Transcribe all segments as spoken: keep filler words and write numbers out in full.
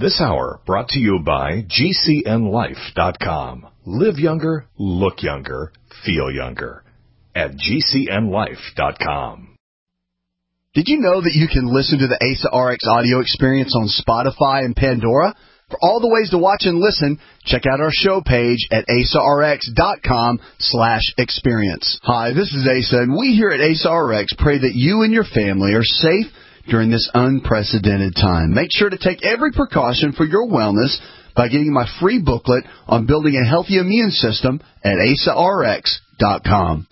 This hour brought to you by G C N life dot com. Live younger, look younger, feel younger at G C N life dot com. Did you know that you can listen to the A S A R X audio experience on Spotify and Pandora? For all the ways to watch and listen, check out our show page at A S A R X dot com slash experience. Hi, this is Asa, and we here at A S A R X pray that you and your family are safe during this unprecedented time. Make sure to take every precaution for your wellness by getting my free booklet on building a healthy immune system at A S A R X dot com.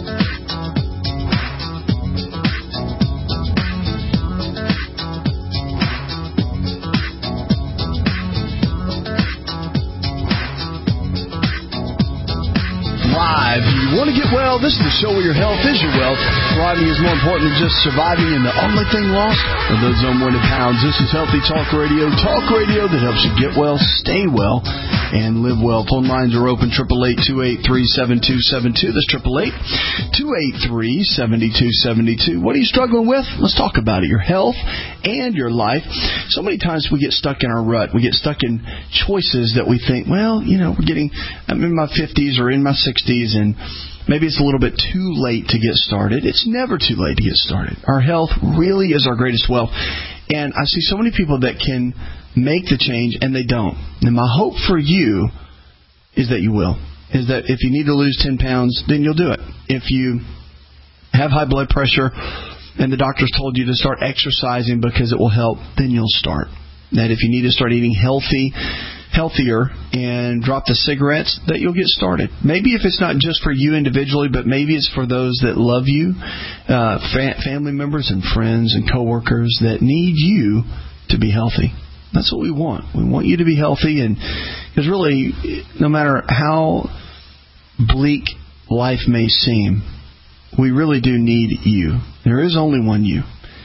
Live. You want to get well? This is the show where your health is your wealth. Thriving is more important than just surviving, and the only thing lost are those unwanted pounds. This is Healthy Talk Radio. Talk radio that helps you get well, stay well, and live well. Phone lines are open, eight eight eight, two eight three, seven two seven two. That's eight eight eight, two eight three, seven two seven two. What are you struggling with? Let's talk about it. Your health and your life. So many times we get stuck in our rut. We get stuck in choices that we think, well, you know, we're getting, I'm in my fifties or in my sixties, and maybe it's a little bit too late to get started. It's never too late to get started. Our health really is our greatest wealth. And I see so many people that can make the change, and they don't. And my hope for you is that you will. Is that if you need to lose ten pounds, then you'll do it. If you have high blood pressure and the doctor's told you to start exercising because it will help, then you'll start. That if you need to start eating healthy, healthier and drop the cigarettes, that you'll get started. Maybe if it's not just for you individually, but maybe it's for those that love you, uh, fa- family members and friends and coworkers that need you to be healthy. That's what we want. We want you to be healthy, and because really, no matter how bleak life may seem, we really do need you. There is only one you,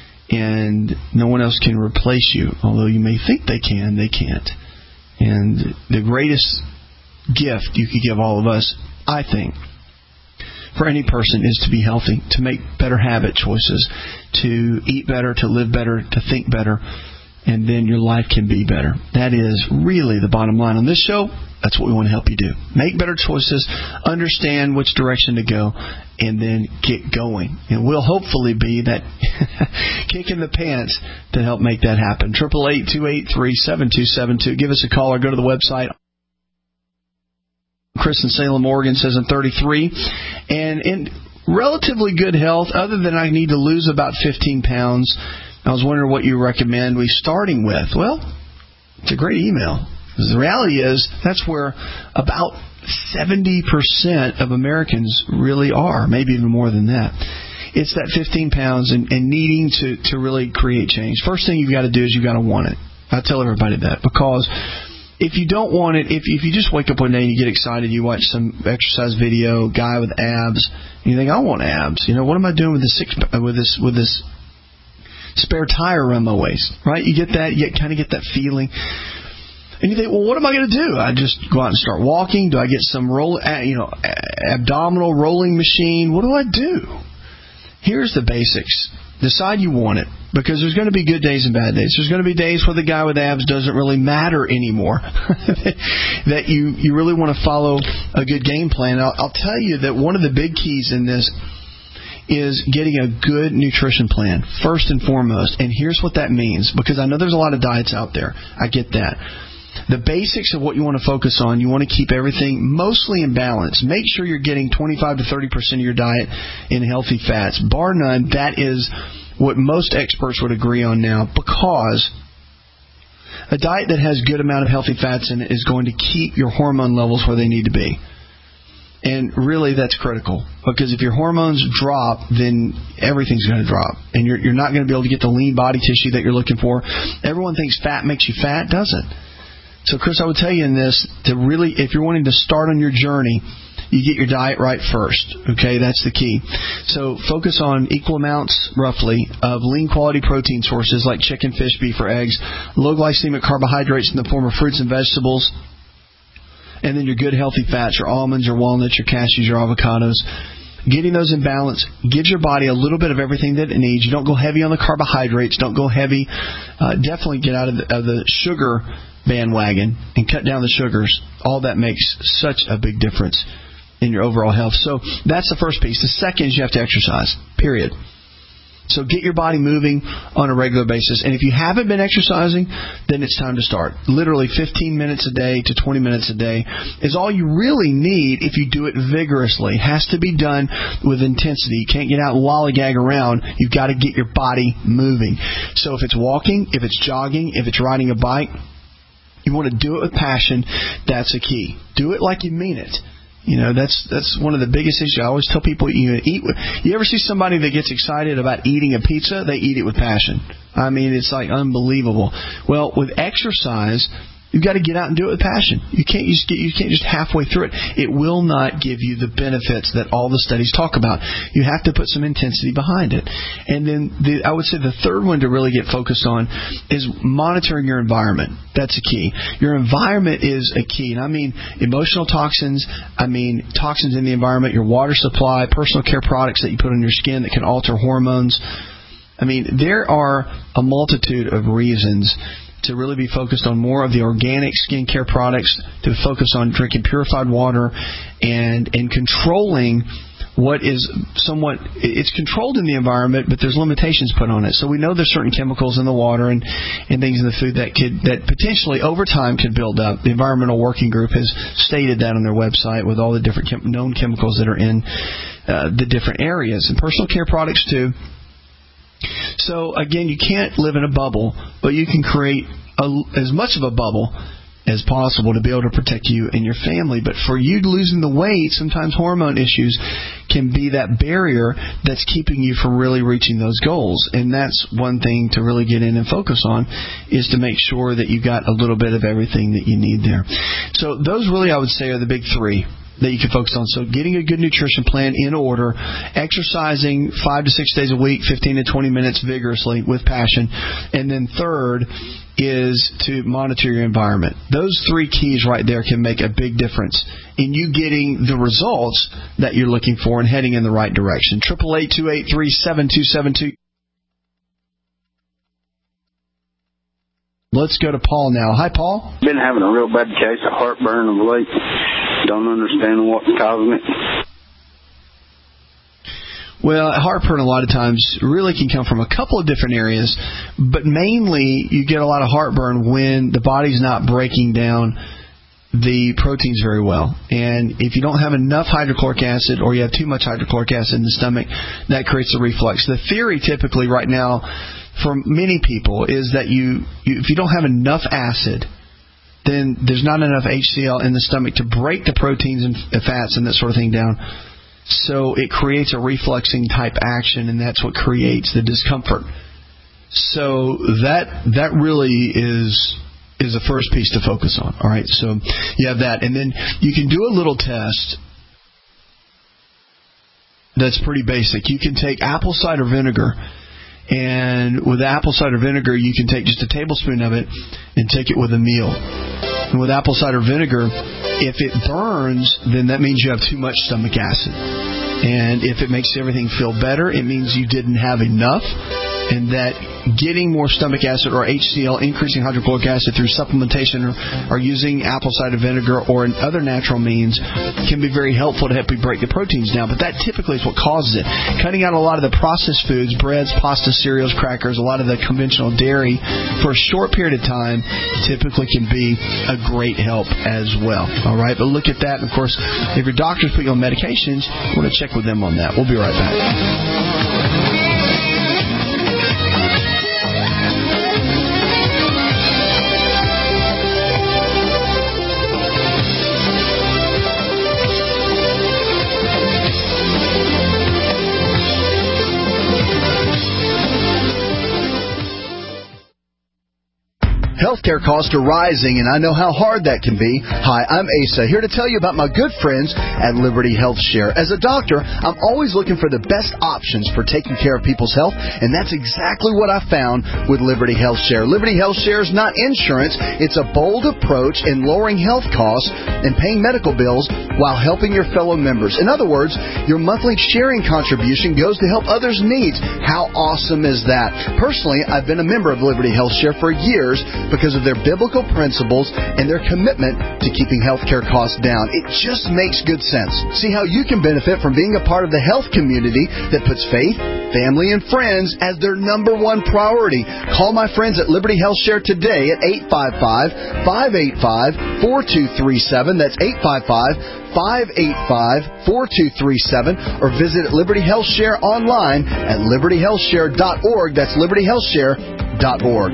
and no one else can replace you. Although you may think they can, they can't. And the greatest gift you could give all of us, I think, for any person is to be healthy, to make better habit choices, to eat better, to live better, to think better, and then your life can be better. That is really the bottom line on this show. That's what we want to help you do. Make better choices, understand which direction to go, and then get going. And we'll hopefully be that kick in the pants to help make that happen. eight eight eight, two eight three, seven two seven two. Give us a call or go to the website. Chris in Salem, Oregon says I'm thirty-three and in relatively good health, other than I need to lose about fifteen pounds. I was wondering what you recommend we starting with. Well, it's a great email. Because the reality is that's where about seventy percent of Americans really are, maybe even more than that. It's that fifteen pounds and, and needing to, to really create change. First thing you've got to do is you've got to want it. I tell everybody that, because if you don't want it, if, if you just wake up one day and you get excited, you watch some exercise video, guy with abs, and you think, I want abs. You know, what am I doing with this six, with this with this spare tire around my waist? Right? You get that, you kind of get that feeling. And you think, well, what am I going to do? I just go out and start walking? Do I get some roll, you know, abdominal rolling machine? What do I do? Here's the basics. Decide you want it, because there's going to be good days and bad days. There's going to be days where the guy with abs doesn't really matter anymore. That you, you really want to follow a good game plan. I'll, I'll tell you that one of the big keys in this is getting a good nutrition plan, first and foremost. And here's what that means, because I know there's a lot of diets out there. I get that. The basics of what you want to focus on, you want to keep everything mostly in balance. Make sure you're getting twenty-five to thirty percent of your diet in healthy fats. Bar none, that is what most experts would agree on now, because a diet that has good amount of healthy fats in it is going to keep your hormone levels where they need to be. And really, that's critical, because if your hormones drop, then everything's going to drop, and you're, you're not going to be able to get the lean body tissue that you're looking for. Everyone thinks fat makes you fat. It doesn't. So, Chris, I would tell you in this, to really, if you're wanting to start on your journey, you get your diet right first. Okay, that's the key. So focus on equal amounts, roughly, of lean quality protein sources like chicken, fish, beef, or eggs, low glycemic carbohydrates in the form of fruits and vegetables, and then your good healthy fats, your almonds, your walnuts, your cashews, your avocados. getting those in balance gives your body a little bit of everything that it needs. You don't go heavy on the carbohydrates. Don't go heavy. Uh, definitely get out of the, of the sugar bandwagon and cut down the sugars. All that makes such a big difference in your overall health. So that's the first piece. The second is you have to exercise, period. So get your body moving on a regular basis. And if you haven't been exercising, then it's time to start. Literally fifteen minutes a day to twenty minutes a day is all you really need if you do it vigorously. It has to be done with intensity. You can't get out and lollygag around. You've got to get your body moving. So if it's walking, if it's jogging, if it's riding a bike, you want to do it with passion. That's a key. Do it like you mean it. You know, that's that's one of the biggest issues. I always tell people, you know, eat with, you ever see somebody that gets excited about eating a pizza? They eat it with passion. I mean, it's like unbelievable. Well, with exercise, you've got to get out and do it with passion. You can't just get, you can't just halfway through it. It will not give you the benefits that all the studies talk about. You have to put some intensity behind it. And then the, I would say the third one to really get focused on is monitoring your environment. That's a key. Your environment is a key. And I mean emotional toxins. I mean toxins in the environment, your water supply, personal care products that you put on your skin that can alter hormones. I mean, there are a multitude of reasons to really be focused on more of the organic skincare products, to focus on drinking purified water and and controlling what is somewhat, it's controlled in the environment, but there's limitations put on it. So we know there's certain chemicals in the water and, and things in the food that could, that potentially over time could build up. The Environmental Working Group has stated that on their website with all the different chem- known chemicals that are in uh, the different areas. And personal care products too. So, again, you can't live in a bubble, but you can create a, as much of a bubble as possible to be able to protect you and your family. But for you losing the weight, sometimes hormone issues can be that barrier that's keeping you from really reaching those goals. And that's one thing to really get in and focus on, is to make sure that you got a little bit of everything that you need there. So those really, I would say, are the big three that you can focus on. So getting a good nutrition plan in order, exercising five to six days a week, fifteen to twenty minutes vigorously with passion, and then third is to monitor your environment. Those three keys right there can make a big difference in you getting the results that you're looking for and heading in the right direction. eight eight eight, two eight three, seven two seven two. Let's go to Paul now. Hi, Paul. Been having a real bad case of heartburn of late. Don't understand what's causing it. Well, heartburn a lot of times really can come from a couple of different areas, but mainly you get a lot of heartburn when the body's not breaking down the proteins very well. And if you don't have enough hydrochloric acid or you have too much hydrochloric acid in the stomach, that creates a reflux. The theory typically right now for many people is that you, you if you don't have enough acid, then there's not enough H C L in the stomach to break the proteins and fats and that sort of thing down. So it creates a refluxing type action, and that's what creates the discomfort. So that that really is is the first piece to focus on. All right, so you have that, and then you can do a little test that's pretty basic. You can take apple cider vinegar. And with apple cider vinegar, you can take just a tablespoon of it and take it with a meal. And with apple cider vinegar, if it burns, then that means you have too much stomach acid. And if it makes everything feel better, it means you didn't have enough. And that getting more stomach acid or H C L, increasing hydrochloric acid through supplementation or, or using apple cider vinegar or in other natural means can be very helpful to help you break the proteins down. But that typically is what causes it. Cutting out a lot of the processed foods, breads, pasta, cereals, crackers, a lot of the conventional dairy for a short period of time typically can be a great help as well. All right, but look at that. And of course, if your doctor's putting you on medications, you want to check with them on that. We'll be right back. Health healthcare costs are rising, and I know how hard that can be. Hi, I'm Asa, here to tell you about my good friends at Liberty Health Share. As a doctor, I'm always looking for the best options for taking care of people's health, and that's exactly what I found with Liberty Health Share. Liberty Health Share is not insurance. It's a bold approach in lowering health costs and paying medical bills while helping your fellow members. In other words, your monthly sharing contribution goes to help others' needs. How awesome is that? Personally, I've been a member of Liberty Health Share for years because of their biblical principles and their commitment to keeping healthcare costs down. It just makes good sense. See how you can benefit from being a part of the health community that puts faith, family, and friends as their number one priority. Call my friends at Liberty Health Share today at eight five five, five eight five, four two three seven. That's eight five five, five eight five, four two three seven. Or visit Liberty Health Share online at liberty health share dot org. That's liberty health share dot org.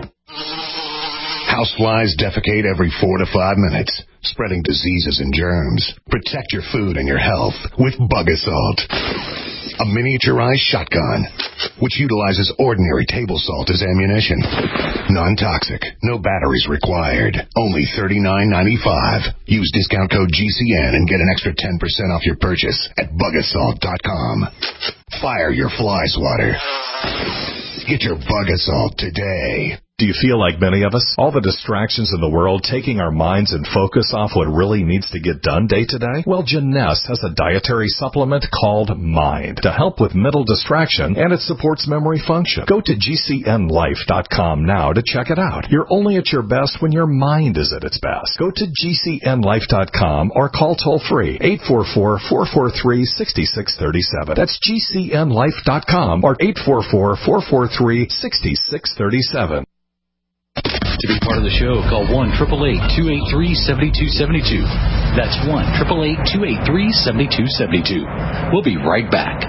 Houseflies defecate every four to five minutes, spreading diseases and germs. Protect your food and your health with Bug Assault, a miniaturized shotgun which utilizes ordinary table salt as ammunition. Non-toxic, no batteries required. Only thirty-nine ninety-five. Use discount code G C N and get an extra ten percent off your purchase at bug assault dot com. Fire your fly swatter. Get your Bug Assault today. Do you feel like many of us? All the distractions in the world taking our minds and focus off what really needs to get done day to day? Well, Janess has a dietary supplement called Mind to help with mental distraction, and it supports memory function. Go to G C N life dot com now to check it out. You're only at your best when your mind is at its best. Go to G C N life dot com or call toll-free eight four four, four four three, six six three seven. That's G C N life dot com or eight four four, four four three, six six three seven. To be part of the show, call one eight eight eight, two eight three, seven two seven two. That's one eight eight eight, two eight three, seven two seven two. We'll be right back.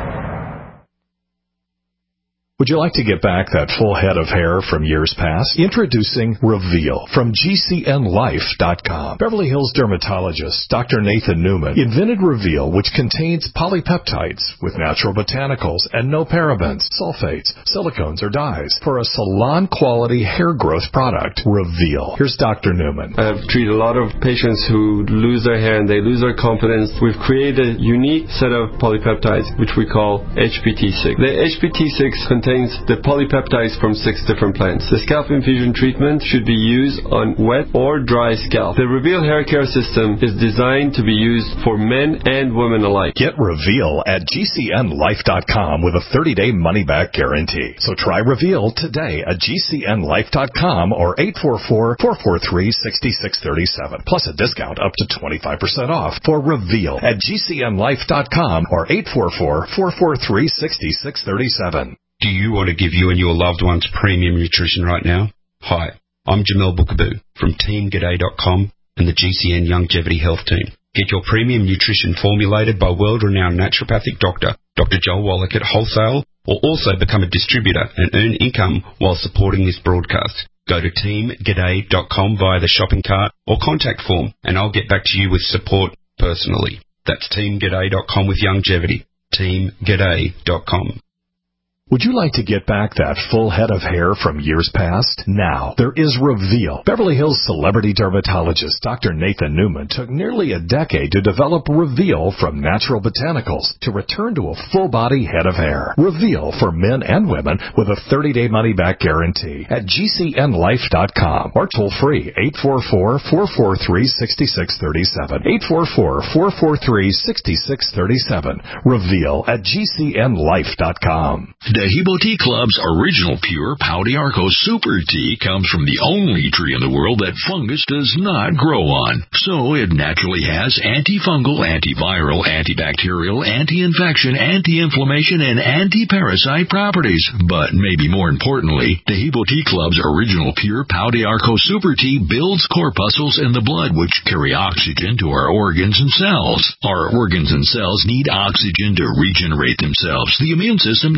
Would you like to get back that full head of hair from years past? Introducing Reveal from G C N life dot com. Beverly Hills dermatologist Doctor Nathan Newman invented Reveal, which contains polypeptides with natural botanicals and no parabens, sulfates, silicones, or dyes for a salon-quality hair growth product. Reveal. Here's Doctor Newman. I've treated a lot of patients who lose their hair and they lose their confidence. We've created a unique set of polypeptides, which we call H P T six. The H P T six contains the polypeptides from six different plants. The scalp infusion treatment should be used on wet or dry scalp. The Reveal hair care system is designed to be used for men and women alike. Get Reveal at G C N life dot com with a thirty-day money-back guarantee. So try Reveal today at G C N life dot com or eight four four, four four three, six six three seven. Plus a discount up to twenty-five percent off for Reveal at G C N life dot com or eight four four, four four three, six six three seven. Do you want to give you and your loved ones premium nutrition right now? Hi, I'm Jamel Bookaboo from team g'day dot com and the G C N Longevity Health Team. Get your premium nutrition formulated by world-renowned naturopathic doctor, Doctor Joel Wallach at wholesale, or also become a distributor and earn income while supporting this broadcast. Go to team g'day dot com via the shopping cart or contact form, and I'll get back to you with support personally. That's team g'day dot com with longevity. team g'day dot com. Would you like to get back that full head of hair from years past? Now, there is Reveal. Beverly Hills celebrity dermatologist Doctor Nathan Newman took nearly a decade to develop Reveal from natural botanicals to return to a full-body head of hair. Reveal for men and women with a thirty-day money-back guarantee at G C N life dot com or toll-free eight four four, four four three, six six three seven. eight four four, four four three, six six three seven. Reveal at G C N life dot com. Dehibo Tea Club's original pure Pau d'Arco Super Tea comes from the only tree in the world that fungus does not grow on. So it naturally has antifungal, antiviral, antibacterial, anti-infection, anti-inflammation, and anti-parasite properties. But maybe more importantly, Dehibo Tea Club's original pure Pau d'Arco Super Tea builds corpuscles in the blood which carry oxygen to our organs and cells. Our organs and cells need oxygen to regenerate themselves. The immune system needs oxygen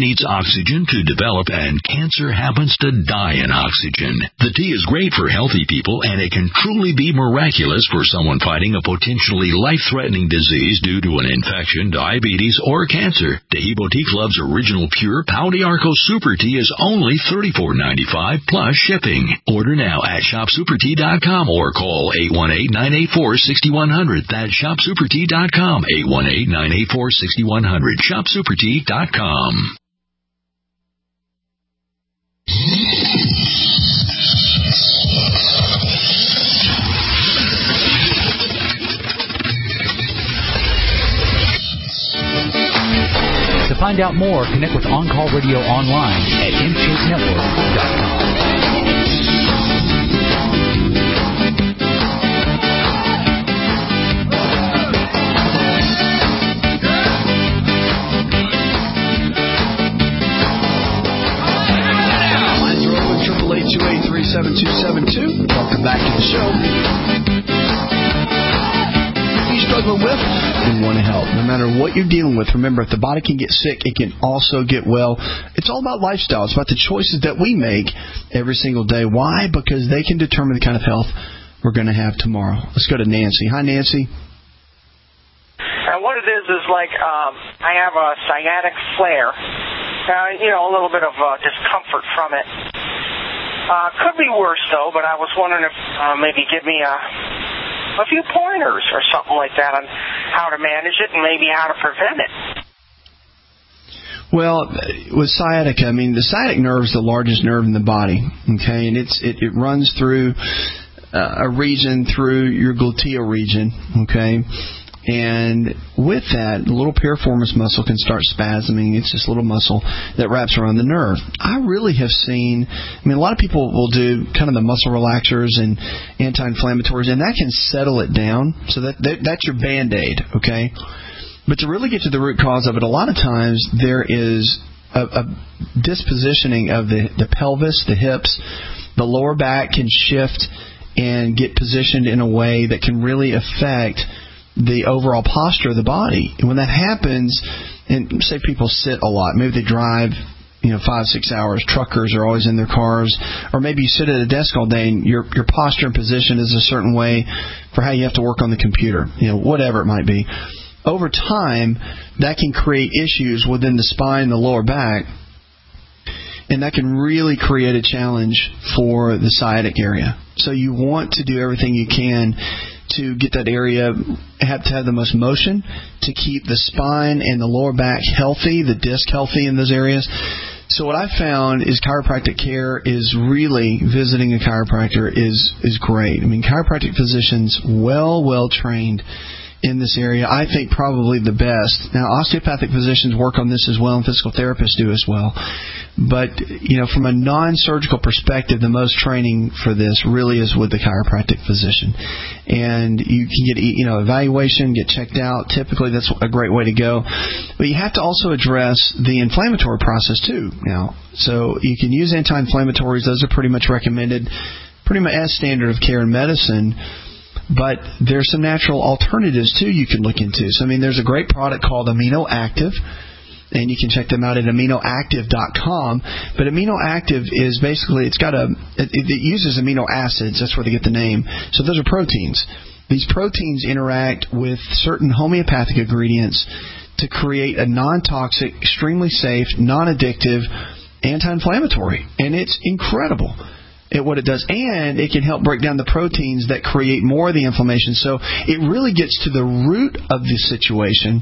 oxygen to develop, and cancer happens to die in oxygen. The tea is great for healthy people, and it can truly be miraculous for someone fighting a potentially life-threatening disease due to an infection, diabetes, or cancer. Taheebo Tea Club's original pure Pau d'Arco Super Tea is only thirty-four ninety-five plus shipping. Order now at shop super tea dot com or call eight one eight, nine eight four, six one zero zero. That's shop super tea dot com, eight one eight, nine eight four, six one zero zero. shop super tea dot com. To find out more, connect with On Call Radio online at in shape network dot com. two eight three, seven two seven two. Welcome back to the show. If you're struggling with and want to help, no matter what you're dealing with, remember, if the body can get sick, it can also get well. It's all about lifestyle. It's about the choices that we make every single day. Why? Because they can determine the kind of health we're going to have tomorrow. Let's go to Nancy. Hi, Nancy. And what it is is like um, I have a sciatic flare. Uh, you know, a little bit of uh, discomfort from it. Uh, could be worse, though, but I was wondering if uh, maybe give me a, a few pointers or something like that on how to manage it and maybe how to prevent it. Well, with sciatica, I mean, the sciatic nerve is the largest nerve in the body, okay, and it's it, it runs through uh, a region, through your gluteal region, okay. And with that, the little piriformis muscle can start spasming. It's this little muscle that wraps around the nerve. I really have seen, I mean, a lot of people will do kind of the muscle relaxers and anti-inflammatories, and that can settle it down. So that, that that's your Band-Aid, okay? But to really get to the root cause of it, a lot of times there is a, a dispositioning of the, the pelvis, the hips. The lower back can shift and get positioned in a way that can really affect the overall posture of the body. And when that happens, and say people sit a lot, maybe they drive, you know, five, six hours, truckers are always in their cars, or maybe you sit at a desk all day and your your posture and position is a certain way for how you have to work on the computer, you know, whatever it might be. Over time, that can create issues within the spine, the lower back, and that can really create a challenge for the sciatic area. So you want to do everything you can to get that area, have to have the most motion, to keep the spine and the lower back healthy, the disc healthy in those areas. So what I found is chiropractic care is really, visiting a chiropractor is is great. I mean, chiropractic physicians, well, well trained in this area. I think probably the best. Now, osteopathic physicians work on this as well, and physical therapists do as well. But, you know, from a non-surgical perspective, the most training for this really is with the chiropractic physician. And you can get, you know, evaluation, get checked out. Typically, that's a great way to go. But you have to also address the inflammatory process, too, now. So you can use anti-inflammatories. Those are pretty much recommended, pretty much as standard of care in medicine. But there's some natural alternatives, too, you can look into. So, I mean, there's a great product called Amino Active, and you can check them out at amino active dot com. But Amino Active is basically, it's got a, it, it uses amino acids. That's where they get the name. So those are proteins. These proteins interact with certain homeopathic ingredients to create a non-toxic, extremely safe, non-addictive anti-inflammatory. And it's incredible at what it does, and it can help break down the proteins that create more of the inflammation. So it really gets to the root of the situation,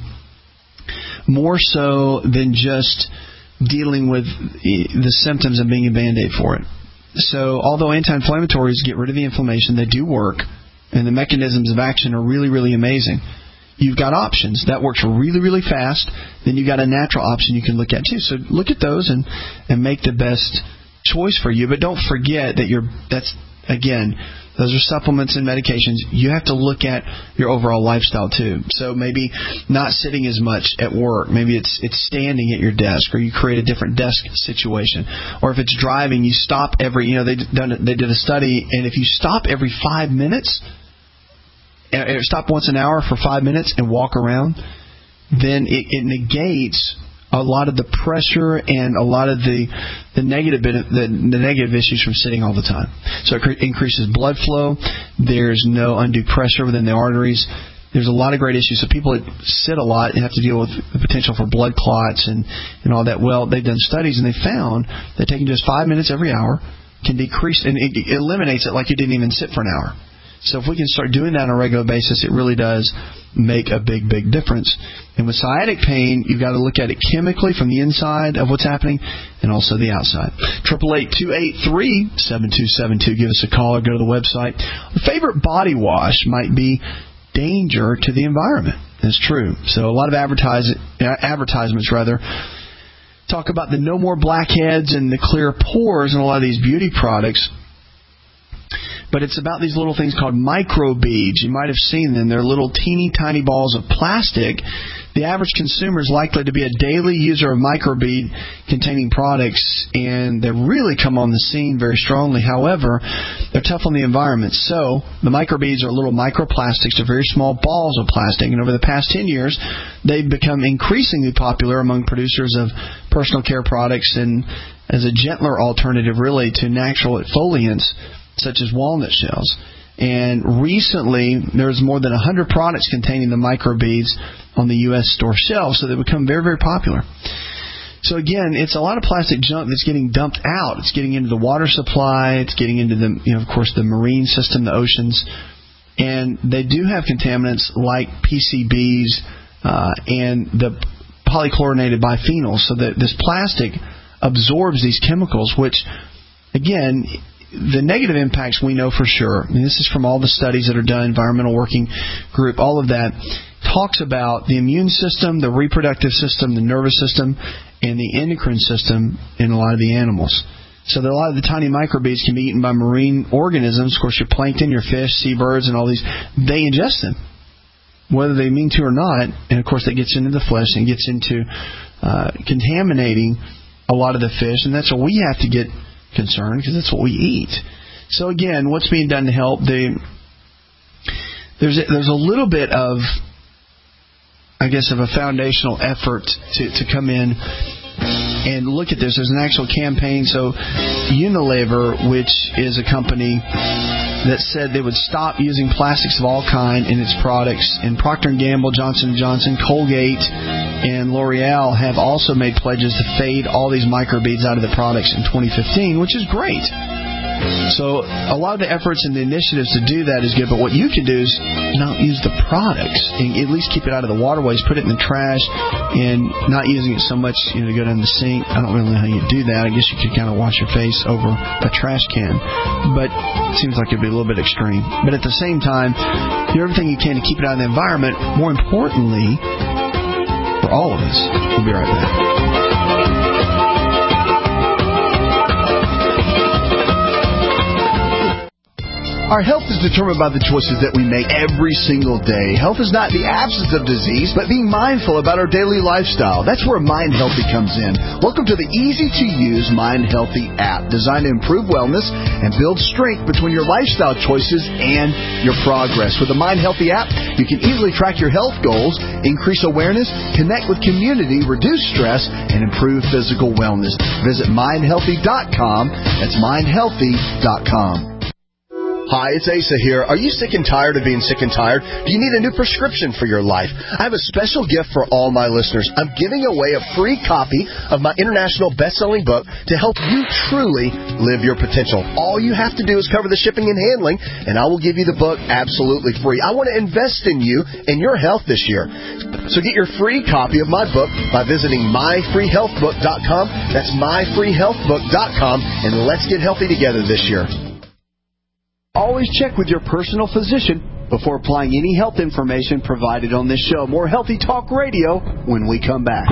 more so than just dealing with the symptoms and being a Band-Aid for it. So although anti-inflammatories get rid of the inflammation, they do work, and the mechanisms of action are really, really amazing. You've got options. That works really, really fast. Then you've got a natural option you can look at, too. So look at those and, and make the best choice for you, but don't forget that you're, that's, again, those are supplements and medications. You have to look at your overall lifestyle too. So maybe not sitting as much at work. Maybe it's it's standing at your desk, or you create a different desk situation. Or if it's driving, you stop every, you know, they done they did a study, and if you stop every five minutes, stop once an hour for five minutes and walk around, then it, it negates a lot of the pressure and a lot of the the negative the, the negative issues from sitting all the time. So it increases blood flow. There's no undue pressure within the arteries. There's a lot of great issues. So people that sit a lot and have to deal with the potential for blood clots and, and all that. Well, they've done studies and they found that taking just five minutes every hour can decrease, and it eliminates it like you didn't even sit for an hour. So if we can start doing that on a regular basis, it really does make a big, big difference. And with sciatic pain, you've got to look at it chemically from the inside of what's happening and also the outside. eight eight eight, two eight three, seven two seven two. Give us a call or go to the website. Your favorite body wash might be danger to the environment. That's true. So a lot of advertise, advertisements rather talk about the no more blackheads and the clear pores in a lot of these beauty products. But it's about these little things called microbeads. You might have seen them. They're little teeny tiny balls of plastic. The average consumer is likely to be a daily user of microbead containing products, and they really come on the scene very strongly. However, they're tough on the environment. So the microbeads are little microplastics. They're very small balls of plastic, and over the past ten years, they've become increasingly popular among producers of personal care products and as a gentler alternative, really, to natural exfoliants such as walnut shells. And recently, there's more than one hundred products containing the microbeads on the U S store shelves, so they've become very, very popular. So again, it's a lot of plastic junk that's getting dumped out. It's getting into the water supply. It's getting into the, you know, of course, the marine system, the oceans. And they do have contaminants like P C Bs uh, and the polychlorinated biphenyls, so that this plastic absorbs these chemicals, which, again, the negative impacts we know for sure. I mean, this is from all the studies that are done, Environmental Working Group, all of that talks about the immune system, the reproductive system, the nervous system, and the endocrine system in a lot of the animals. So that a lot of the tiny microbeads can be eaten by marine organisms. Of course, your plankton, your fish, seabirds, and all these, they ingest them, whether they mean to or not. And, of course, that gets into the flesh and gets into uh, contaminating a lot of the fish. And that's what we have to get concerned, because that's what we eat. So again, what's being done to help? The, there's a, there's a little bit of, I guess, of a foundational effort to, to come in and look at this. There's an actual campaign. So Unilever, which is a company that said they would stop using plastics of all kind in its products, and Procter and Gamble, Johnson and Johnson, Colgate, and L'Oreal have also made pledges to fade all these microbeads out of the products in twenty fifteen, which is great. So a lot of the efforts and the initiatives to do that is good, but what you can do is not use the products, and at least keep it out of the waterways, put it in the trash, and not using it so much, you know, to go down the sink. I don't really know how you do that. I guess you could kind of wash your face over a trash can, but it seems like it'd be a little bit extreme. But at the same time, do everything you can to keep it out of the environment. More importantly, for all of us. We'll be right back. Our health is determined by the choices that we make every single day. Health is not the absence of disease, but being mindful about our daily lifestyle. That's where Mind Healthy comes in. Welcome to the easy-to-use Mind Healthy app, designed to improve wellness and build strength between your lifestyle choices and your progress. With the Mind Healthy app, you can easily track your health goals, increase awareness, connect with community, reduce stress, and improve physical wellness. Visit mind healthy dot com. That's mind healthy dot com. Hi, it's Asa here. Are you sick and tired of being sick and tired? Do you need a new prescription for your life? I have a special gift for all my listeners. I'm giving away a free copy of my international best-selling book to help you truly live your potential. All you have to do is cover the shipping and handling, and I will give you the book absolutely free. I want to invest in you and your health this year. So get your free copy of my book by visiting my free health book dot com. That's my free health book dot com, and let's get healthy together this year. Always check with your personal physician before applying any health information provided on this show. More Healthy Talk Radio when we come back.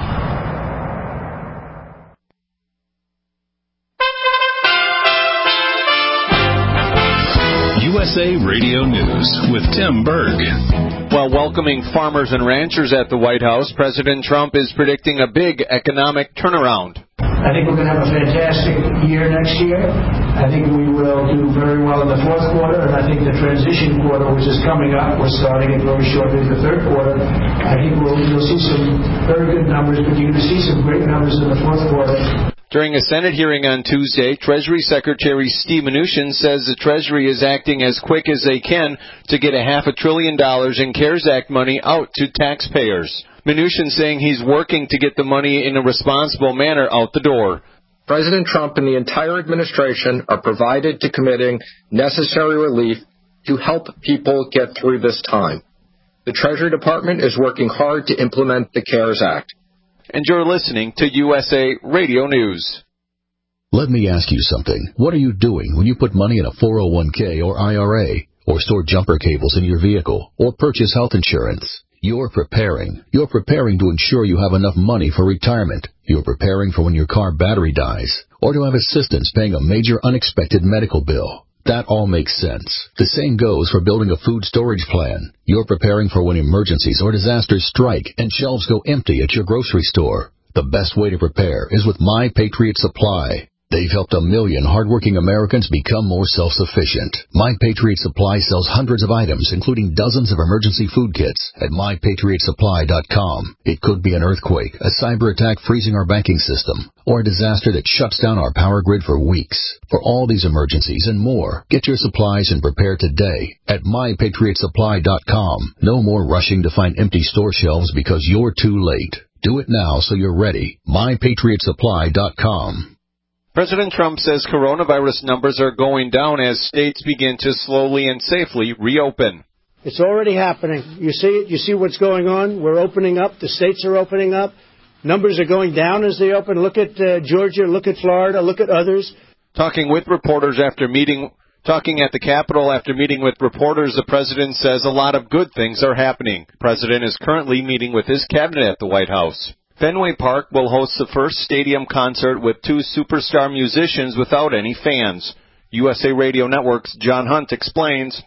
U S A Radio News with Tim Berg. While welcoming farmers and ranchers at the White House, President Trump is predicting a big economic turnaround. I think we're going to have a fantastic year next year. I think we will do very well in the fourth quarter, and I think the transition quarter, which is coming up, we're starting it very shortly, the third quarter, I think we'll, you'll see some very good numbers, but you're going to see some great numbers in the fourth quarter. During a Senate hearing on Tuesday, Treasury Secretary Steve Mnuchin says the Treasury is acting as quick as they can to get a half a trillion dollars in CARES Act money out to taxpayers. Mnuchin saying he's working to get the money in a responsible manner out the door. President Trump and the entire administration are provided to committing necessary relief to help people get through this time. The Treasury Department is working hard to implement the CARES Act. And you're listening to U S A Radio News. Let me ask you something. What are you doing when you put money in a four oh one k or I R A, or store jumper cables in your vehicle, or purchase health insurance? You're preparing. You're preparing to ensure you have enough money for retirement. You're preparing for when your car battery dies, or to have assistance paying a major unexpected medical bill. That all makes sense. The same goes for building a food storage plan. You're preparing for when emergencies or disasters strike and shelves go empty at your grocery store. The best way to prepare is with My Patriot Supply. They've helped a million hardworking Americans become more self-sufficient. My Patriot Supply sells hundreds of items, including dozens of emergency food kits, at my patriot supply dot com. It could be an earthquake, a cyber attack freezing our banking system, or a disaster that shuts down our power grid for weeks. For all these emergencies and more, get your supplies and prepare today at my patriot supply dot com. No more rushing to find empty store shelves because you're too late. Do it now so you're ready. my patriot supply dot com. President Trump says coronavirus numbers are going down as states begin to slowly and safely reopen. It's already happening. You see it. You see what's going on. We're opening up. The states are opening up. Numbers are going down as they open. Look at uh, Georgia. Look at Florida. Look at others. Talking with reporters after meeting, talking at the Capitol after meeting with reporters, the president says a lot of good things are happening. The president is currently meeting with his cabinet at the White House. Fenway Park will host the first stadium concert with two superstar musicians without any fans. U S A Radio Network's John Hunt explains.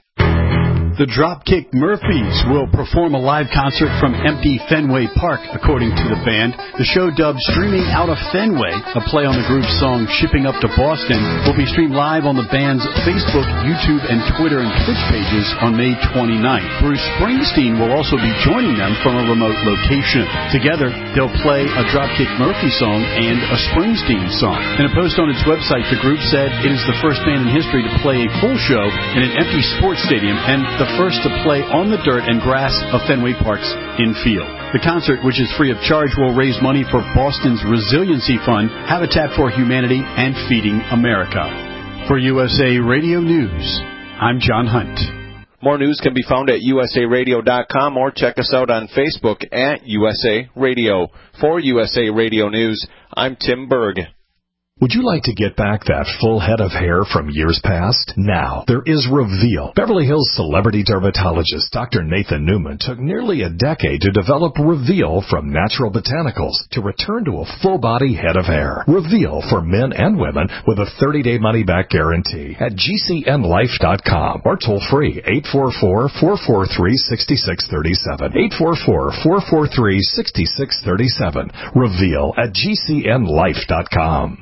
The Dropkick Murphys will perform a live concert from empty Fenway Park, according to the band. The show, dubbed Streaming Out of Fenway, a play on the group's song Shipping Up to Boston, will be streamed live on the band's Facebook, YouTube, and Twitter and Twitch pages on May twenty-ninth. Bruce Springsteen will also be joining them from a remote location. Together, they'll play a Dropkick Murphy song and a Springsteen song. In a post on its website, the group said it is the first band in history to play a full show in an empty sports stadium and the the first to play on the dirt and grass of Fenway Park's infield. The concert, which is free of charge, will raise money for Boston's Resiliency Fund, Habitat for Humanity, and Feeding America. For U S A Radio News, I'm John Hunt. More news can be found at U S A radio dot com or check us out on Facebook at U S A Radio. For U S A Radio News, I'm Tim Berg. Would you like to get back that full head of hair from years past? Now, there is Reveal. Beverly Hills celebrity dermatologist Doctor Nathan Newman took nearly a decade to develop Reveal from natural botanicals to return to a full-body head of hair. Reveal for men and women with a thirty-day money-back guarantee at G C N life dot com or toll-free eight four four, four four three, six six three seven. eight four four, four four three, six six three seven. Reveal at G C N life dot com.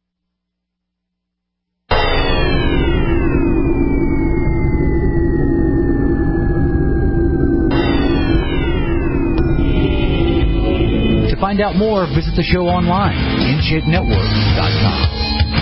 To find out more, visit the show online, in shape network dot com.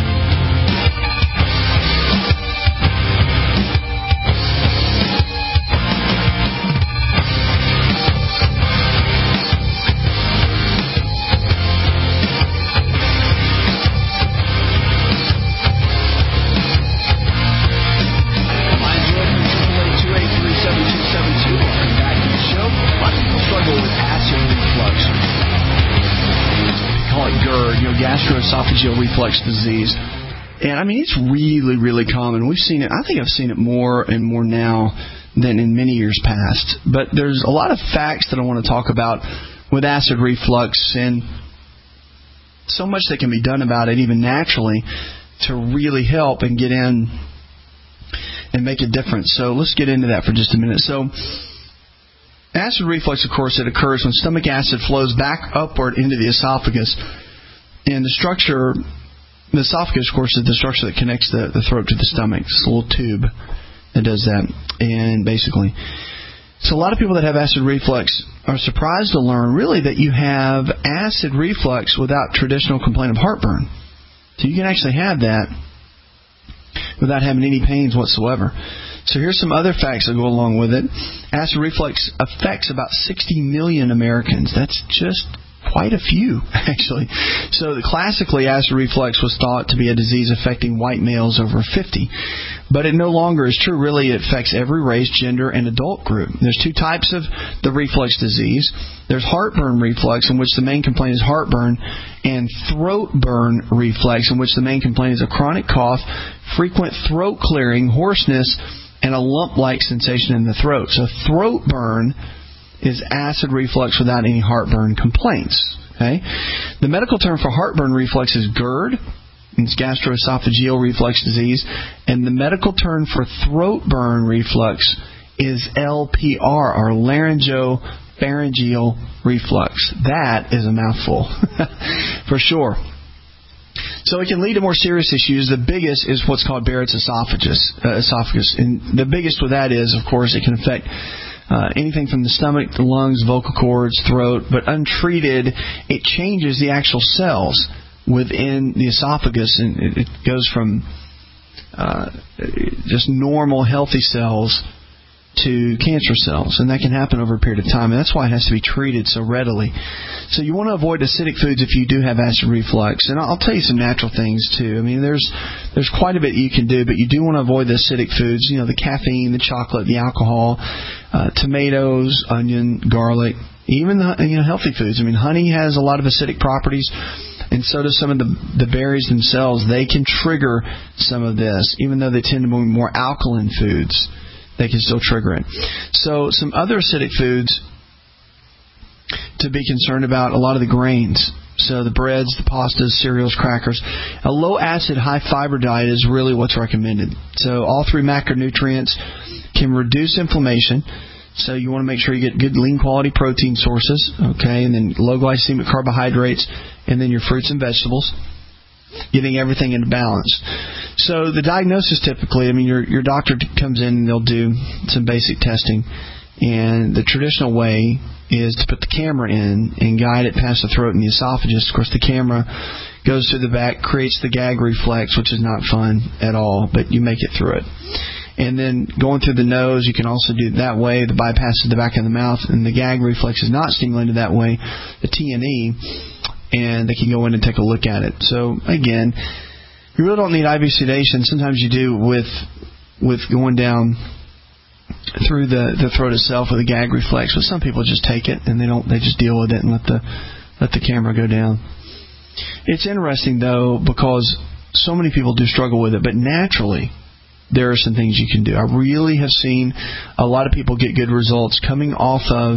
Gastroesophageal reflux disease. And I mean, it's really, really common. We've seen it, I think I've seen it more and more now than in many years past. But there's a lot of facts that I want to talk about with acid reflux and so much that can be done about it, even naturally, to really help and get in and make a difference. So let's get into that for just a minute. So acid reflux, of course, it occurs when stomach acid flows back upward into the esophagus. And the structure, the esophagus, of course, is the structure that connects the, the throat to the stomach. It's a little tube that does that. And basically, so a lot of people that have acid reflux are surprised to learn, really, that you have acid reflux without traditional complaint of heartburn. So you can actually have that without having any pains whatsoever. So here's some other facts that go along with it. Acid reflux affects about sixty million Americans. That's just quite a few, actually. So classically, acid reflux was thought to be a disease affecting white males over fifty. But it no longer is true. Really, it affects every race, gender, and adult group. There's two types of the reflux disease. There's heartburn reflux, in which the main complaint is heartburn, and throat burn reflux, in which the main complaint is a chronic cough, frequent throat clearing, hoarseness, and a lump-like sensation in the throat. So throat burn is acid reflux without any heartburn complaints. Okay? The medical term for heartburn reflux is GERD. It's gastroesophageal reflux disease. And the medical term for throat burn reflux is L P R, or laryngopharyngeal reflux. That is a mouthful, for sure. So it can lead to more serious issues. The biggest is what's called Barrett's esophagus. Uh, esophagus. And the biggest with that is, of course, it can affect Uh, anything from the stomach, the lungs, vocal cords, throat, but untreated, it changes the actual cells within the esophagus, and it, it goes from uh, just normal, healthy cells to cancer cells, and that can happen over a period of time, and that's why it has to be treated so readily. So you want to avoid acidic foods if you do have acid reflux, and I'll tell you some natural things too. I mean, there's there's quite a bit you can do, but you do want to avoid the acidic foods, you know, the caffeine, the chocolate, the alcohol, uh, tomatoes, onion, garlic, even the, you know, healthy foods. I mean, honey has a lot of acidic properties, and so do some of the, the berries themselves. They can trigger some of this, even though they tend to be more alkaline foods. They can still trigger it. So some other acidic foods to be concerned about, a lot of the grains. So the breads, the pastas, cereals, crackers. A low-acid, high-fiber diet is really what's recommended. So all three macronutrients can reduce inflammation. So you want to make sure you get good lean-quality protein sources, okay, and then low-glycemic carbohydrates, and then your fruits and vegetables, getting everything into balance. So the diagnosis typically, I mean, your your doctor comes in and they'll do some basic testing, and the traditional way is to put the camera in and guide it past the throat and the esophagus. Of course, the camera goes through the back, creates the gag reflex, which is not fun at all, but you make it through it. And then going through the nose, you can also do it that way. The bypass is the back of the mouth, and the gag reflex is not stimulated that way, the T and E, and they can go in and take a look at it. So, again, you really don't need I V sedation. Sometimes you do with with going down through the, the throat itself with a gag reflex, but some people just take it and they don't. They just deal with it and let the let the camera go down. It's interesting, though, because so many people do struggle with it, but naturally there are some things you can do. I really have seen a lot of people get good results coming off of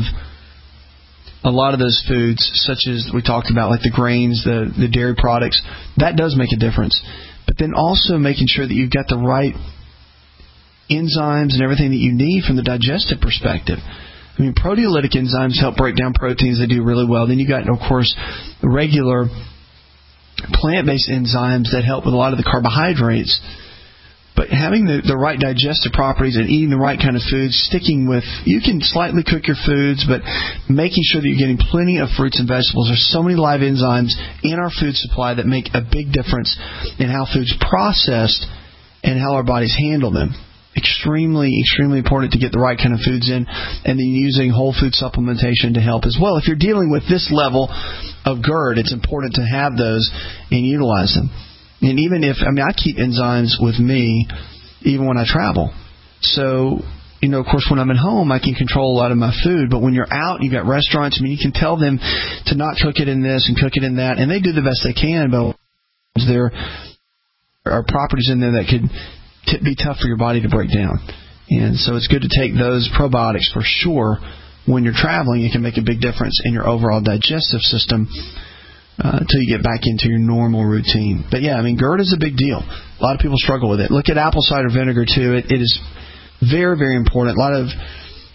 a lot of those foods, such as we talked about, like the grains, the, the dairy products. That does make a difference. But then also making sure that you've got the right enzymes and everything that you need from the digestive perspective. I mean, proteolytic enzymes help break down proteins. They do really well. Then you got, of course, regular plant-based enzymes that help with a lot of the carbohydrates. But having the, the right digestive properties and eating the right kind of foods, sticking with, you can slightly cook your foods, but making sure that you're getting plenty of fruits and vegetables. There's so many live enzymes in our food supply that make a big difference in how food's processed and how our bodies handle them. Extremely, extremely important to get the right kind of foods in, and then using whole food supplementation to help as well. If you're dealing with this level of GERD, it's important to have those and utilize them. And even if, I mean, I keep enzymes with me even when I travel. So, you know, of course, when I'm at home, I can control a lot of my food. But when you're out, you've got restaurants, I mean, you can tell them to not cook it in this and cook it in that. And they do the best they can, but there are properties in there that could t- be tough for your body to break down. And so it's good to take those probiotics for sure. When you're traveling, it can make a big difference in your overall digestive system Uh, until you get back into your normal routine. But yeah, I mean, GERD is a big deal. A lot of people struggle with it. Look at apple cider vinegar too. It, it is very, very important. A lot of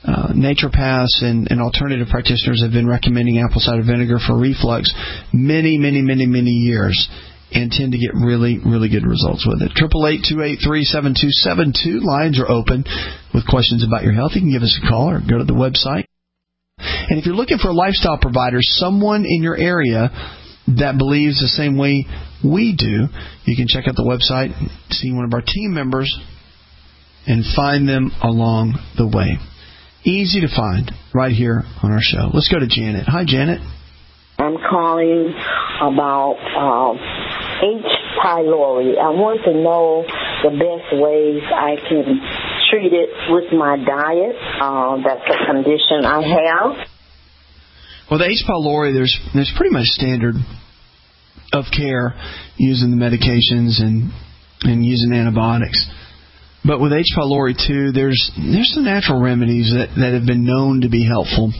uh, naturopaths and, and alternative practitioners have been recommending apple cider vinegar for reflux many, many, many, many years, and tend to get really, really good results with it. eight eight eight, two eight three, seven two seven two. Lines are open with questions about your health. You can give us a call or go to the website. And if you're looking for a lifestyle provider, someone in your area that believes the same way we do, you can check out the website, see one of our team members, and find them along the way. Easy to find right here on our show. Let's go to Janet. Hi, Janet. I'm calling about uh, H. pylori. I want to know the best ways I can treat it with my diet. Uh, that's a condition I have. Well, the H. pylori, there's there's pretty much standard of care using the medications and and using antibiotics. But with H. pylori too, there's there's some natural remedies that, that have been known to be helpful.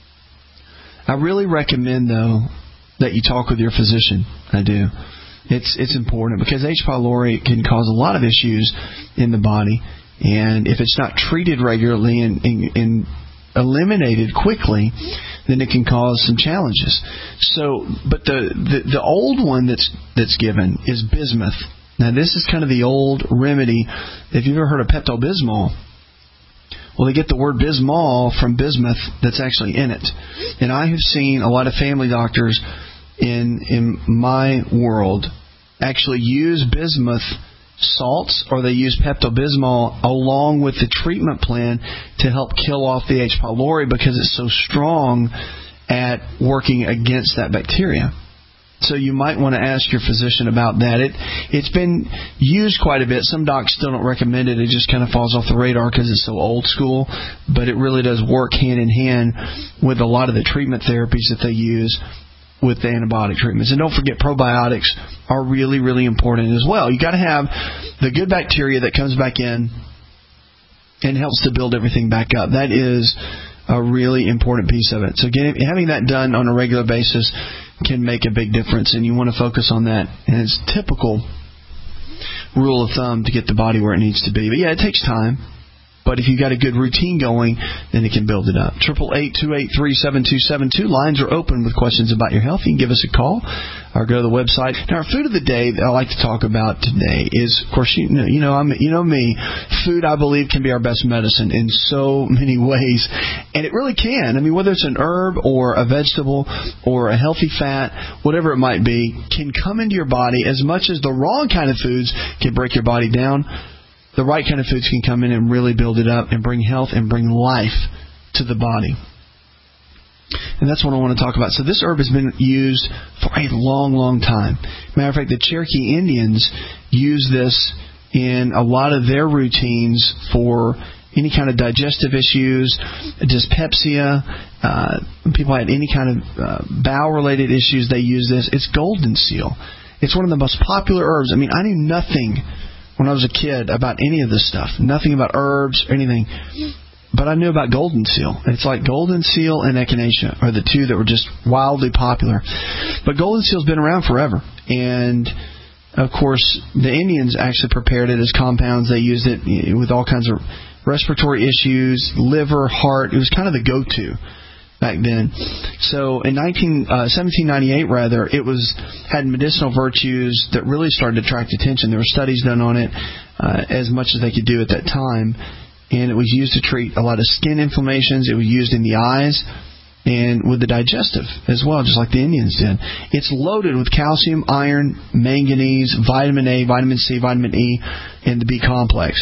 I really recommend, though, that you talk with your physician. I do. It's it's important because H. pylori can cause a lot of issues in the body, and if it's not treated regularly and, and, and eliminated quickly, then it can cause some challenges. So, but the, the the old one that's that's given is bismuth. Now, this is kind of the old remedy. If you've ever heard of Pepto-Bismol, well, they get the word Bismol from bismuth that's actually in it. And I have seen a lot of family doctors in in my world actually use bismuth salts, or they use Pepto-Bismol along with the treatment plan to help kill off the H. pylori because it's so strong at working against that bacteria. So you might want to ask your physician about that. It, it's been used quite a bit. Some docs still don't recommend it. It just kind of falls off the radar because it's so old school. But it really does work hand in hand with a lot of the treatment therapies that they use with the antibiotic treatments. And don't forget, probiotics are really, really important as well. You got to have the good bacteria that comes back in and helps to build everything back up. That is a really important piece of it. So getting, having that done on a regular basis can make a big difference, and you want to focus on that. And it's typical rule of thumb to get the body where it needs to be. But yeah, it takes time. But if you've got a good routine going, then it can build it up. eight eight eight, two eight three, seven two seven two. Lines are open with questions about your health. You can give us a call or go to the website. Now, our food of the day that I like to talk about today is, of course, you know, you know, I'm, you know me, food, I believe, can be our best medicine in so many ways. And it really can. I mean, whether it's an herb or a vegetable or a healthy fat, whatever it might be, can come into your body as much as the wrong kind of foods can break your body down. The right kind of foods can come in and really build it up and bring health and bring life to the body. And that's what I want to talk about. So this herb has been used for a long, long time. Matter of fact, the Cherokee Indians use this in a lot of their routines for any kind of digestive issues, dyspepsia, uh, people had any kind of uh, bowel-related issues, they use this. It's golden seal. It's one of the most popular herbs. I mean, I knew nothing when I was a kid about any of this stuff. Nothing about herbs or anything. But I knew about golden seal. It's like golden seal and echinacea are the two that were just wildly popular. But golden seal's been around forever. And, of course, the Indians actually prepared it as compounds. They used it with all kinds of respiratory issues, liver, heart. It was kind of the go-to back then. So in nineteen, uh, seventeen ninety-eight, rather, it was had medicinal virtues that really started to attract attention. There were studies done on it uh, as much as they could do at that time, and it was used to treat a lot of skin inflammations. It was used in the eyes and with the digestive as well, just like the Indians did. It's loaded with calcium, iron, manganese, vitamin A, vitamin C, vitamin E, and the B complex.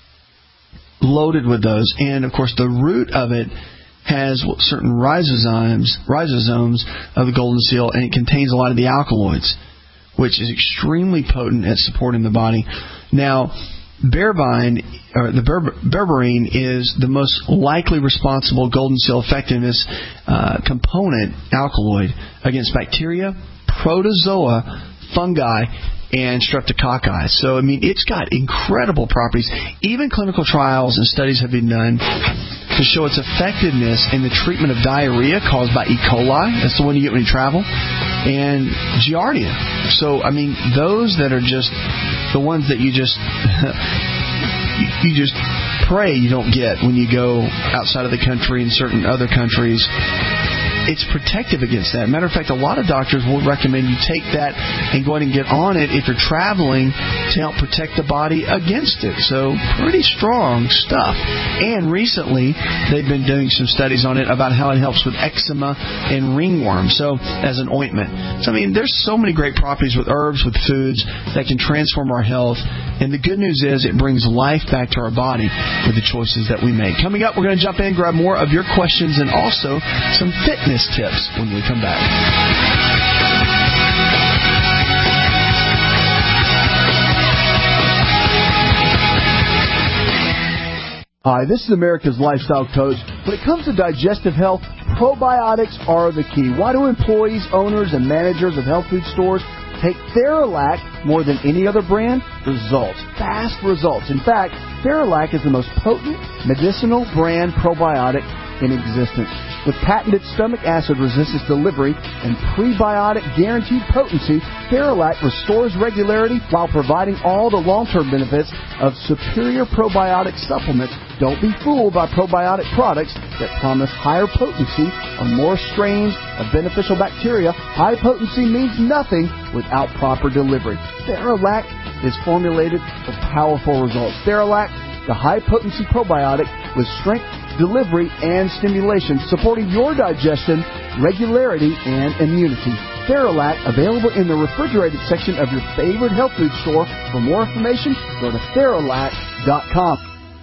Loaded with those. And, of course, the root of it has certain ribosomes, ribosomes of the golden seal, and it contains a lot of the alkaloids, which is extremely potent at supporting the body. Now, berberine, or the berber, berberine is the most likely responsible golden seal effectiveness uh, component alkaloid against bacteria, protozoa, fungi, and streptococci. So, I mean, it's got incredible properties. Even clinical trials and studies have been done to show its effectiveness in the treatment of diarrhea caused by E. coli. That's the one you get when you travel. And Giardia. So, I mean, those that are just the ones that you just you just pray you don't get when you go outside of the country and certain other countries. It's protective against that. Matter of fact, a lot of doctors will recommend you take that and go ahead and get on it if you're traveling to help protect the body against it. So pretty strong stuff. And recently, they've been doing some studies on it about how it helps with eczema and ringworm, so as an ointment. So, I mean, there's so many great properties with herbs, with foods that can transform our health. And the good news is it brings life back to our body with the choices that we make. Coming up, we're going to jump in, grab more of your questions, and also some fitness tips when we come back. Hi, this is America's Lifestyle Coach. When it comes to digestive health, probiotics are the key. Why do employees, owners, and managers of health food stores take Theralac more than any other brand? Results. Fast results. In fact, Theralac is the most potent medicinal brand probiotic in existence. With patented stomach acid resistance delivery and prebiotic guaranteed potency, Theralac restores regularity while providing all the long-term benefits of superior probiotic supplements. Don't be fooled by probiotic products that promise higher potency on more strains of beneficial bacteria. High potency means nothing without proper delivery. Theralac is formulated for powerful results. Theralac, the high-potency probiotic with strength, delivery, and stimulation, supporting your digestion, regularity, and immunity. Theralac, available in the refrigerated section of your favorite health food store. For more information, go to Theralac dot com.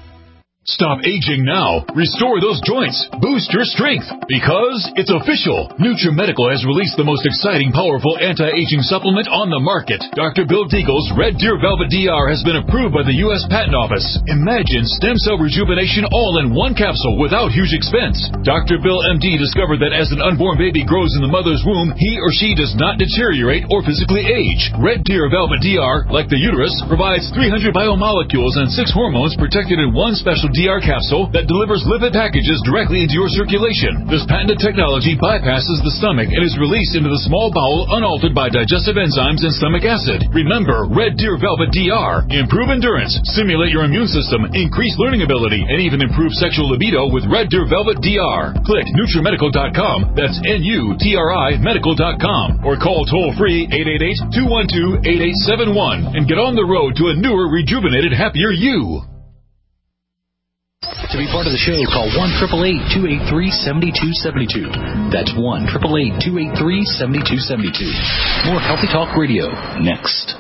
Stop aging now. Restore those joints. Boost your strength. Because it's official. NutriMedical has released the most exciting, powerful anti-aging supplement on the market. Doctor Bill Deagle's Red Deer Velvet D R has been approved by the U S Patent Office. Imagine stem cell rejuvenation all in one capsule without huge expense. Doctor Bill M D discovered that as an unborn baby grows in the mother's womb, he or she does not deteriorate or physically age. Red Deer Velvet D R, like the uterus, provides three hundred biomolecules and six hormones protected in one special D R capsule that delivers lipid packages directly into your circulation. This patented technology bypasses the stomach and is released into the small bowel unaltered by digestive enzymes and stomach acid. Remember, Red Deer Velvet D R. Improve endurance, stimulate your immune system, increase learning ability, and even improve sexual libido with Red Deer Velvet D R. Click NutriMedical dot com, that's N U T R I Medical dot com, or call toll-free eight eight eight, two one two, eight eight seven one and get on the road to a newer, rejuvenated, happier you. To be part of the show, call one eight eight eight, two eight three, seven two seven two. That's one eight eight eight, two eight three, seven two seven two. More Healthy Talk Radio next.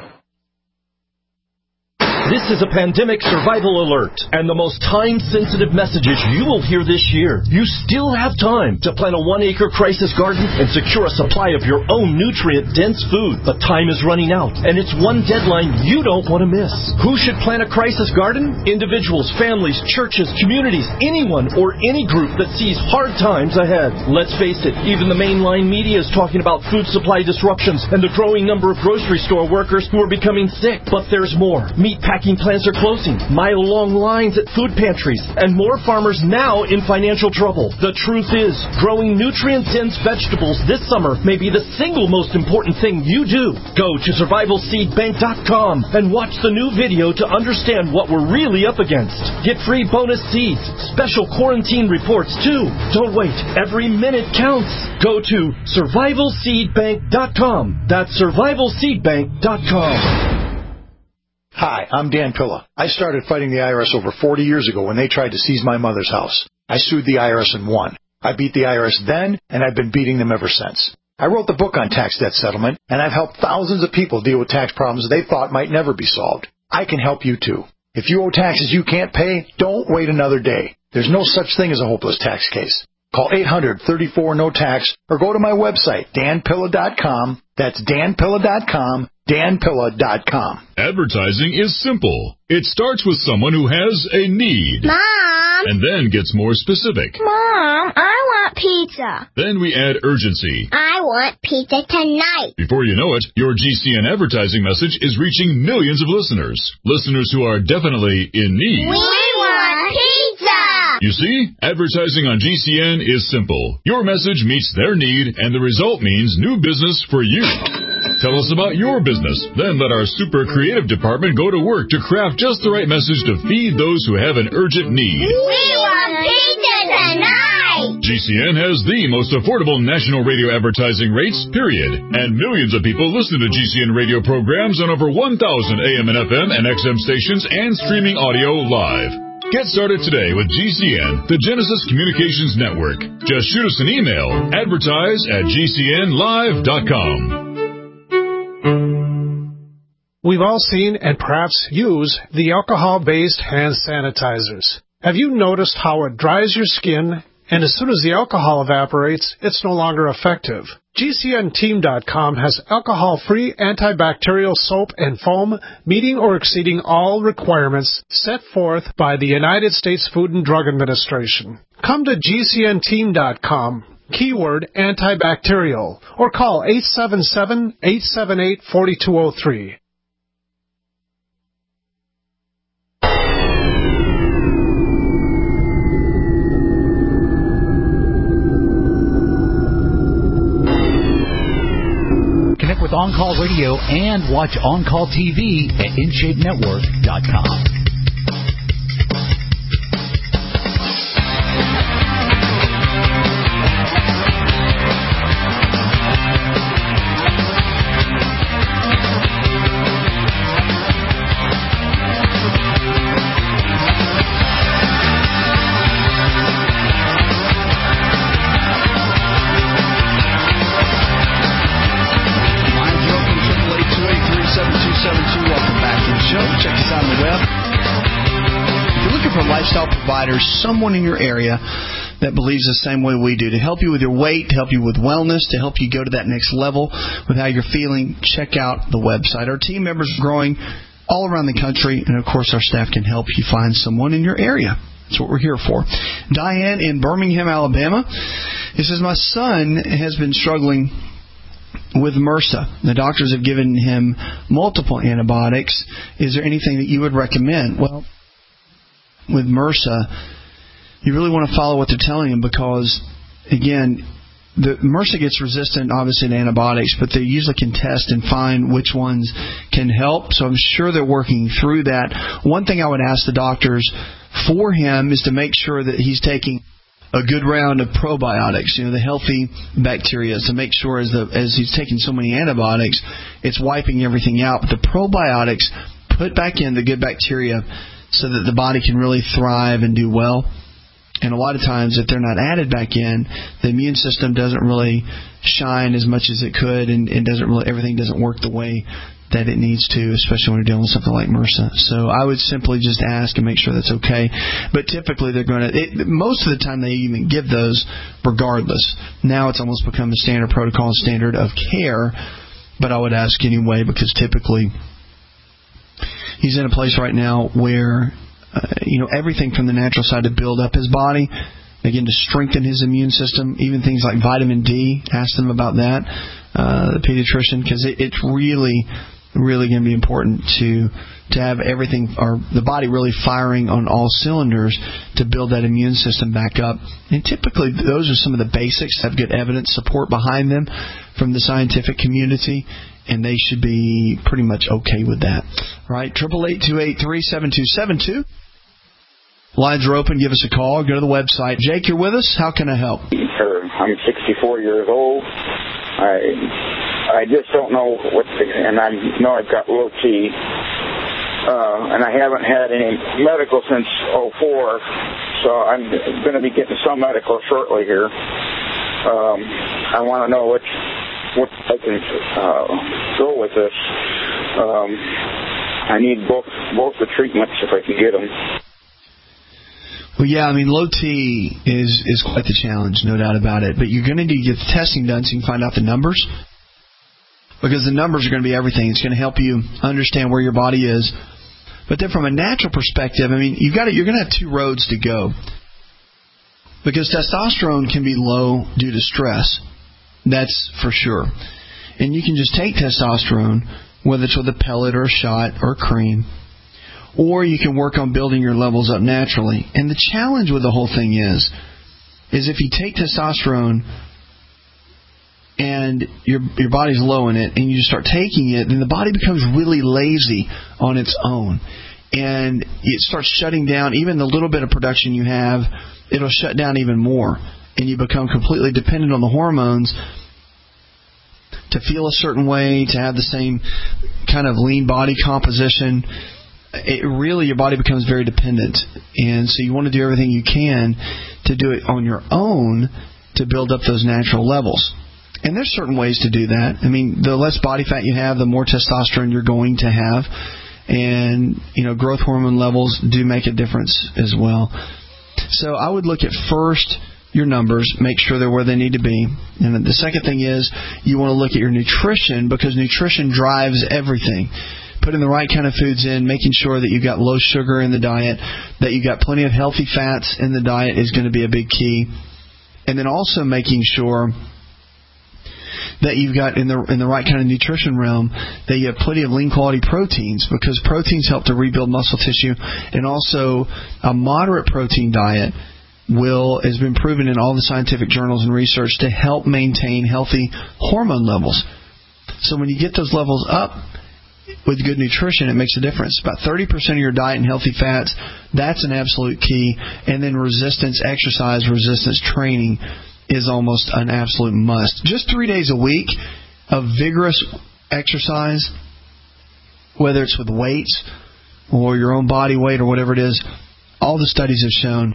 This is a pandemic survival alert and the most time-sensitive messages you will hear this year. You still have time to plant a one-acre crisis garden and secure a supply of your own nutrient-dense food. But time is running out, and it's one deadline you don't want to miss. Who should plant a crisis garden? Individuals, families, churches, communities, anyone or any group that sees hard times ahead. Let's face it, even the mainline media is talking about food supply disruptions and the growing number of grocery store workers who are becoming sick. But there's more. Meat packing plants are closing, mile-long lines at food pantries, and more farmers now in financial trouble. The truth is, growing nutrient-dense vegetables this summer may be the single most important thing you do. Go to survival seed bank dot com and watch the new video to understand what we're really up against. Get free bonus seeds, special quarantine reports too. Don't wait. Every minute counts. Go to survival seed bank dot com. That's survival seed bank dot com. Hi, I'm Dan Pilla. I started fighting the I R S over forty years ago when they tried to seize my mother's house. I sued the I R S and won. I beat the I R S then, and I've been beating them ever since. I wrote the book on tax debt settlement, and I've helped thousands of people deal with tax problems they thought might never be solved. I can help you too. If you owe taxes you can't pay, don't wait another day. There's no such thing as a hopeless tax case. Call eight hundred, thirty-four, no tax or go to my website, dan pilla dot com. That's dan pilla dot com, dan pilla dot com. Advertising is simple. It starts with someone who has a need. Mom! And then gets more specific. Mom, I want pizza. Then we add urgency. I want pizza tonight. Before you know it, your G C N advertising message is reaching millions of listeners. Listeners who are definitely in need. We want pizza! You see, advertising on G C N is simple. Your message meets their need, and the result means new business for you. Tell us about your business. Then let our super creative department go to work to craft just the right message to feed those who have an urgent need. We want pizza tonight! G C N has the most affordable national radio advertising rates, period. And millions of people listen to G C N radio programs on over one thousand A M and F M and X M stations and streaming audio live. Get started today with G C N, the Genesis Communications Network. Just shoot us an email, advertise at G C N live dot com. We've all seen and perhaps use the alcohol-based hand sanitizers. Have you noticed how it dries your skin, and as soon as the alcohol evaporates, it's no longer effective? G C N team dot com has alcohol-free antibacterial soap and foam meeting or exceeding all requirements set forth by the United States Food and Drug Administration. Come to G C N team dot com, keyword antibacterial, or call eight seven seven, eight seven eight, four two zero three. Connect with On Call Radio and watch On Call T V at in shape network dot com. Someone in your area that believes the same way we do, to help you with your weight, to help you with wellness, to help you go to that next level with how you're feeling. Check out the website. Our team members are growing all around the country, and of course our staff can help you find someone in your area. That's what we're here for. Diane in Birmingham, Alabama, it says, my son has been struggling with MRSA. The doctors have given him multiple antibiotics. Is there anything that you would recommend? Well, with MRSA, you really want to follow what they're telling him because, again, the MRSA gets resistant, obviously, to antibiotics, but they usually can test and find which ones can help. So I'm sure they're working through that. One thing I would ask the doctors for him is to make sure that he's taking a good round of probiotics, you know, the healthy bacteria, to make sure as the as he's taking so many antibiotics, it's wiping everything out. But the probiotics put back in the good bacteria so that the body can really thrive and do well. And a lot of times, if they're not added back in, the immune system doesn't really shine as much as it could, and it doesn't really everything doesn't work the way that it needs to, especially when you're dealing with something like MRSA. So I would simply just ask and make sure that's okay. But typically, they're going to it, most of the time they even give those regardless. Now it's almost become a standard protocol, and standard of care. But I would ask anyway because typically he's in a place right now where Uh, you know, everything from the natural side to build up his body, again, to strengthen his immune system, even things like vitamin D. Ask them about that, uh, the pediatrician, because it, it's really, really going to be important to to have everything, or the body really firing on all cylinders to build that immune system back up. And typically, those are some of the basics, have good evidence support behind them from the scientific community, and they should be pretty much okay with that. All right, eight eight eight, two eight three, seven two seven two. Lines are open. Give us a call. Go to the website. Jake, you're with us. How can I help? Sure. I'm sixty-four years old. I I just don't know what, the, and I know I've got low T, uh, and I haven't had any medical since oh four, so I'm going to be getting some medical shortly here. Um, I want to know what what I can uh, go with this. Um, I need both both the treatments if I can get them. Well, yeah, I mean, low T is, is quite the challenge, no doubt about it. But you're going to need to get the testing done so you can find out the numbers, because the numbers are going to be everything. It's going to help you understand where your body is. But then from a natural perspective, I mean, you've got to, you're going to have two roads to go, because testosterone can be low due to stress. That's for sure. And you can just take testosterone, whether it's with a pellet or a shot or a cream, or you can work on building your levels up naturally. And the challenge with the whole thing is, is if you take testosterone and your your body's low in it, and you just start taking it, then the body becomes really lazy on its own. And it starts shutting down. Even the little bit of production you have, it'll shut down even more. And you become completely dependent on the hormones to feel a certain way, to have the same kind of lean body composition. It really, your body becomes very dependent. And so you want to do everything you can to do it on your own to build up those natural levels. And there's certain ways to do that. I mean, the less body fat you have, the more testosterone you're going to have. And, you know, growth hormone levels do make a difference as well. So I would look at first your numbers, make sure they're where they need to be. And the second thing is you want to look at your nutrition, because nutrition drives everything. Putting the right kind of foods in, making sure that you've got low sugar in the diet, that you've got plenty of healthy fats in the diet is going to be a big key. And then also making sure that you've got in the in the right kind of nutrition realm, that you have plenty of lean quality proteins, because proteins help to rebuild muscle tissue, and also a moderate protein diet will has been proven in all the scientific journals and research to help maintain healthy hormone levels. So when you get those levels up with good nutrition, it makes a difference. About thirty percent of your diet and healthy fats, that's an absolute key. And then resistance exercise, resistance training is almost an absolute must. Just three days a week of vigorous exercise, whether it's with weights or your own body weight or whatever it is, all the studies have shown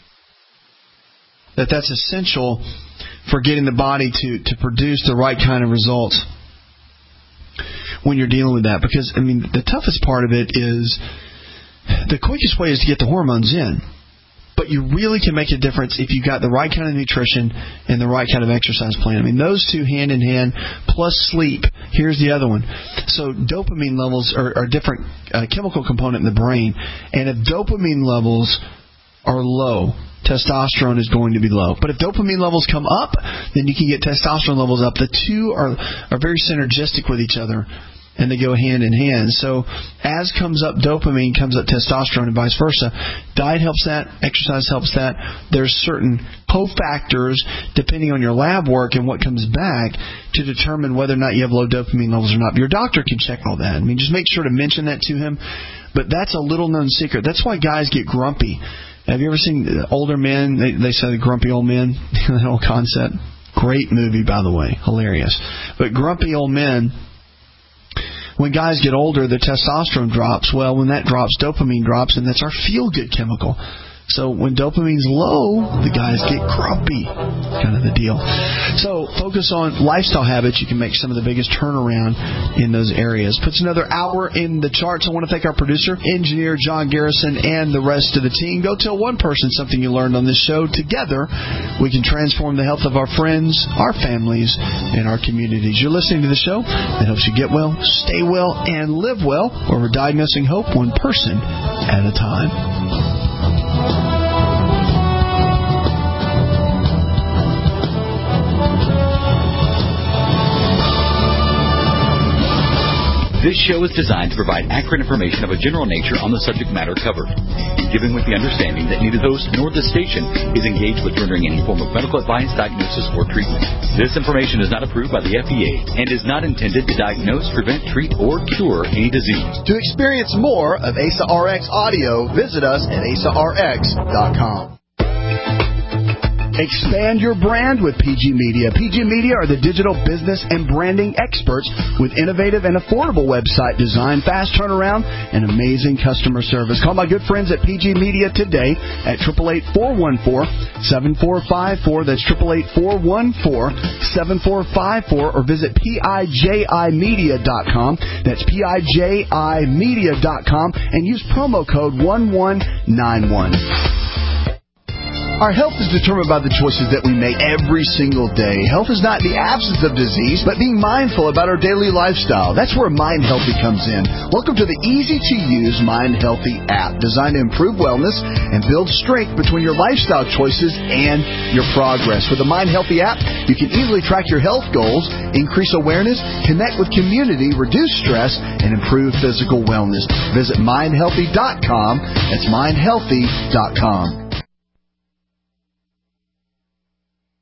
that that's essential for getting the body to, to produce the right kind of results when you're dealing with that. Because, I mean, the toughest part of it is the quickest way is to get the hormones in. But you really can make a difference if you've got the right kind of nutrition and the right kind of exercise plan. I mean, those two hand in hand, plus sleep. Here's the other one. So dopamine levels are, are a different uh, chemical component in the brain. And if dopamine levels are low, testosterone is going to be low. But if dopamine levels come up, then you can get testosterone levels up. The two are, are very synergistic with each other, and they go hand in hand. So as comes up dopamine, comes up testosterone, and vice versa. Diet helps that. Exercise helps that. There's certain cofactors, depending on your lab work and what comes back, to determine whether or not you have low dopamine levels or not. Your doctor can check all that. I mean, just make sure to mention that to him. But that's a little-known secret. That's why guys get grumpy. Have you ever seen older men? They, they say the grumpy old men, that whole concept. Great movie, by the way. Hilarious. But grumpy old men, when guys get older, their testosterone drops. Well, when that drops, dopamine drops, and that's our feel-good chemical. So when dopamine's low, the guys get grumpy, kind of the deal. So focus on lifestyle habits. You can make some of the biggest turnaround in those areas. Puts another hour in the charts. I want to thank our producer, engineer John Garrison, and the rest of the team. Go tell one person something you learned on this show. Together, we can transform the health of our friends, our families, and our communities. You're listening to the show that helps you get well, stay well, and live well, where we're diagnosing hope one person at a time. This show is designed to provide accurate information of a general nature on the subject matter covered, given with the understanding that neither the host nor the station is engaged with rendering any form of medical advice, diagnosis, or treatment. This information is not approved by the F D A and is not intended to diagnose, prevent, treat, or cure any disease. To experience more of A S A R X audio, visit us at A S A R X dot com. Expand your brand with P G Media. P G Media are the digital business and branding experts with innovative and affordable website design, fast turnaround, and amazing customer service. Call my good friends at P G Media today at eight eight eight, four one four, seven four five four. That's eight eight eight, four one four, seven four five four, or visit P I J I media dot com. That's P I J I media dot com, and use promo code one one nine one. Our health is determined by the choices that we make every single day. Health is not the absence of disease, but being mindful about our daily lifestyle. That's where Mind Healthy comes in. Welcome to the easy-to-use Mind Healthy app, designed to improve wellness and build strength between your lifestyle choices and your progress. With the Mind Healthy app, you can easily track your health goals, increase awareness, connect with community, reduce stress, and improve physical wellness. Visit mind healthy dot com. That's mind healthy dot com.